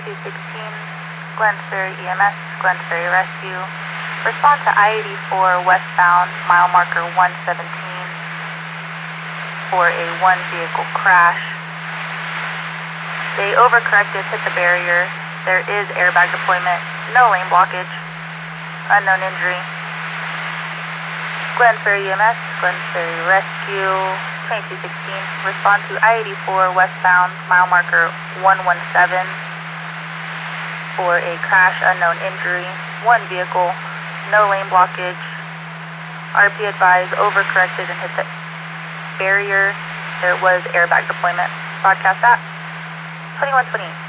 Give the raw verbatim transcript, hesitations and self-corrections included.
two sixteen, Glens Ferry E M S, Glens Ferry Rescue. Respond to I eighty-four westbound, mile marker one seventeen for a one vehicle crash. They overcorrected, hit the barrier. There is airbag deployment, no lane blockage, unknown injury. Glens Ferry E M S, Glens Ferry Rescue, twenty-two sixteen. Respond to I eighty-four westbound, mile marker one one seven for a crash, unknown injury, one vehicle, no lane blockage. R P advised, overcorrected and hit the barrier. There was airbag deployment. Broadcast at twenty-one twenty-eight.